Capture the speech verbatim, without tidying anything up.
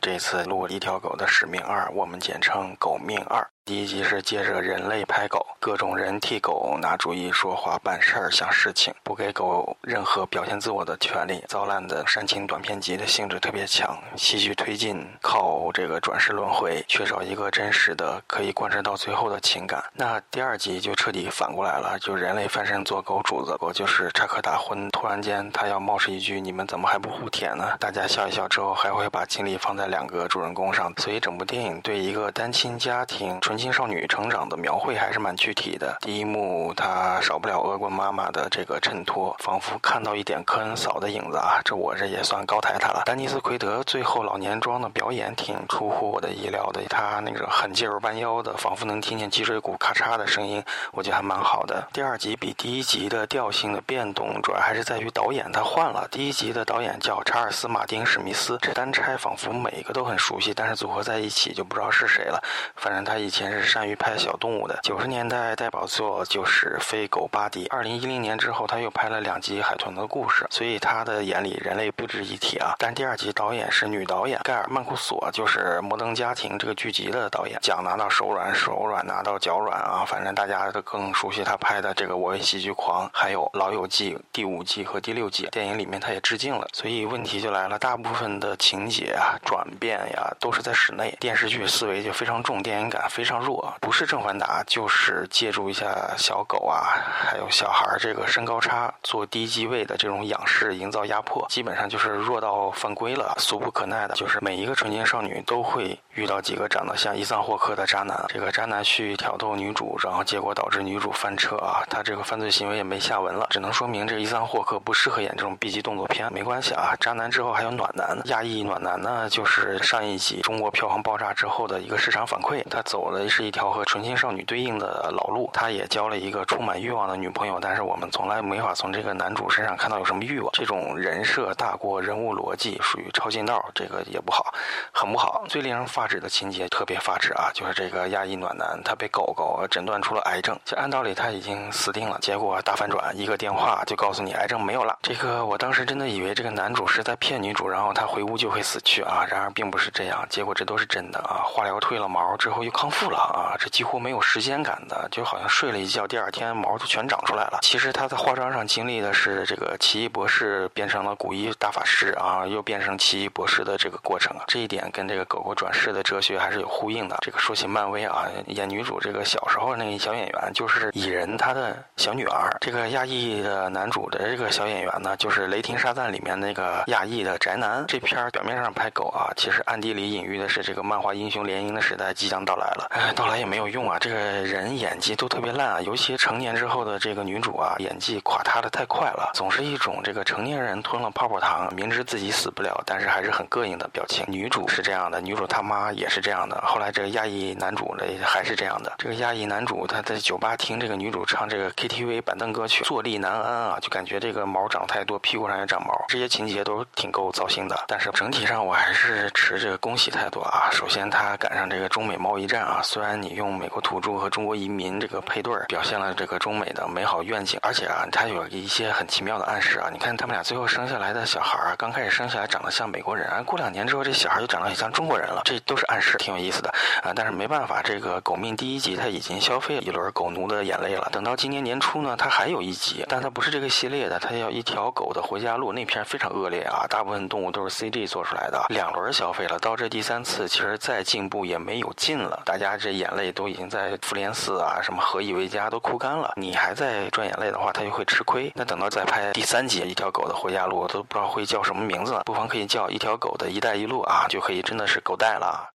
这次录一条狗的使命二，我们简称狗命二。第一集是借着人类拍狗，各种人替狗拿主意、说话、办事儿、想事情，不给狗任何表现自我的权利。糟烂的煽情短片集的性质特别强，戏剧推进靠这个转世轮回，缺少一个真实的可以贯彻到最后的情感。那第二集就彻底反过来了，就人类翻身做狗主子，狗就是插科打诨，突然间他要冒出一句你们怎么还不互舔呢？大家笑一笑之后还会把精力放在两个主人公上，所以整部电影对一个单亲家庭纯青少女成长的描绘还是蛮具体的。第一幕他少不了恶棍妈妈的这个衬托，仿佛看到一点科恩嫂的影子啊，这我这也算高抬他了。丹尼斯奎德最后老年装的表演挺出乎我的意料的，他那个狠劲儿弯腰的，仿佛能听见脊椎骨咔嚓的声音，我觉得还蛮好的。第二集比第一集的调性的变动主要还是在于导演他换了，第一集的导演叫查尔斯马丁史密斯，这单拆仿佛每一个都很熟悉，但是组合在一起就不知道是谁了。反正他以前是善于拍小动物的，九十年代代表作就是《飞狗巴迪》，二零一零年之后他又拍了两集《海豚的故事》，所以他的眼里人类不值一提啊。但第二集导演是女导演盖尔曼库索，就是《摩登家庭》这个剧集的导演，奖拿到手软，手软拿到脚软啊。反正大家都更熟悉他拍的这个《我为喜剧狂》，还有《老友记》第五季和第六季，电影里面他也致敬了。所以问题就来了，大部分的情节啊转变呀都是在室内，电视剧思维就非常重，电影感非常弱，不是正反打就是借助一下小狗啊还有小孩这个身高差做低机位的这种仰视营造压迫，基本上就是弱到犯规了。俗不可耐的就是每一个纯情少女都会遇到几个长得像伊桑霍克的渣男，这个渣男去挑逗女主，然后结果导致女主翻车啊，他这个犯罪行为也没下文了，只能说明这个伊桑霍克不适合演这种 B 级动作片。没关系啊，渣男之后还有暖男，亚裔暖男呢，就是上一集中国票房爆炸之后的一个市场反馈，他走的是一条和纯情少女对应的老路，他也交了一个充满欲望的女朋友，但是我们从来没法从这个男主身上看到有什么欲望，这种人设大过人物逻辑，属于超近道，这个也不好，很不好。最令人发指的情节特别发指啊，就是这个亚裔暖男他被狗狗诊断出了癌症，就按道理他已经死定了，结果大反转，一个电话就告诉你癌症没有了。这个我当时真的以为这个男主是在骗女主，然后他回屋就会死去啊，然而并不是这样，结果这都是真的啊。化疗退了毛之后又康复了啊，这几乎没有时间感的，就好像睡了一觉，第二天毛就全长出来了。其实他在化妆上经历的是这个奇异博士变成了古一大法师啊，又变成奇异博士的这个过程啊，这一点跟这个狗狗转世的哲学还是有呼应的。这个说起漫威啊，演女主这个小时候那个小演员就是蚁人他的小女儿，这个亚裔的男主的这个小演员呢，就是雷霆沙赞里面那个亚裔的宅男。这片表面上拍狗啊，其实暗地里隐喻的是这个漫画英雄联姻的时代即将到来了。哎，到来也没有用啊，这个人演技都特别烂啊，尤其成年之后的这个女主啊，演技垮塌的太快了，总是一种这个成年人吞了泡泡糖，明知自己死不了，但是还是很膈应的表情。女主是这样的，女主他妈也是这样的，后来这个亚裔男主呢还是这样的。这个亚裔男主他在酒吧听这个女主唱这个 K T V 板凳歌曲，坐立难安啊，就感觉这个毛长太多，屁股上也长毛，这些情节都挺够糟心的。但是整体上我还是持这个恭喜态度啊。首先他赶上这个中美贸易战啊，虽然你用美国土著和中国移民这个配对表现了这个中美的美好愿景，而且啊他有一些很奇妙的暗示啊。你看他们俩最后生下来的小孩啊，刚开始生下来长得像美国人，过两年之后这小孩就长得很像中国人了，这都是暗示，挺有意思的啊。但是没办法，这个狗命第一集他已经消费了一轮狗奴的眼泪了，等到今年年初呢他还有一集，但他不是这个系列的，他要一条狗的回家路，那片非常恶劣啊，大部分动物都是 C G 做出来的，两轮消费了，到这第三次其实再进步也没有劲了，大家这眼泪都已经在复联四啊什么何以为家都哭干了，你还在赚眼泪的话他就会吃亏。那等到再拍第三集一条狗的回家路，我都不知道会叫什么名字了，不妨可以叫一条狗的一带一路啊，就可以真的是狗带了。